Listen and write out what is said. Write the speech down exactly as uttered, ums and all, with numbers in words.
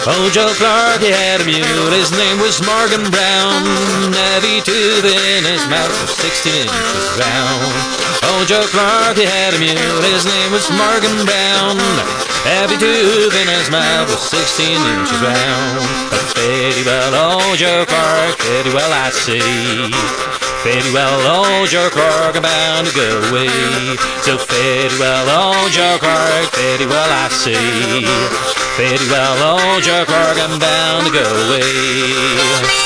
Old Joe Clark, he had a mule, his name was Morgan Brown. Every tooth in his mouth was sixteen inches round. Old Joe Clark, he had a mule, his name was Morgan Brown. Every tooth in his mouth was sixteen inches round. But pretty well, old Joe Clark, pretty well I see. Pretty well, old Joe Clark, I'm bound to go away. So pretty well, old Joe Clark, pretty well I see. Pretty well, old Joe Clark, I'm bound to go away.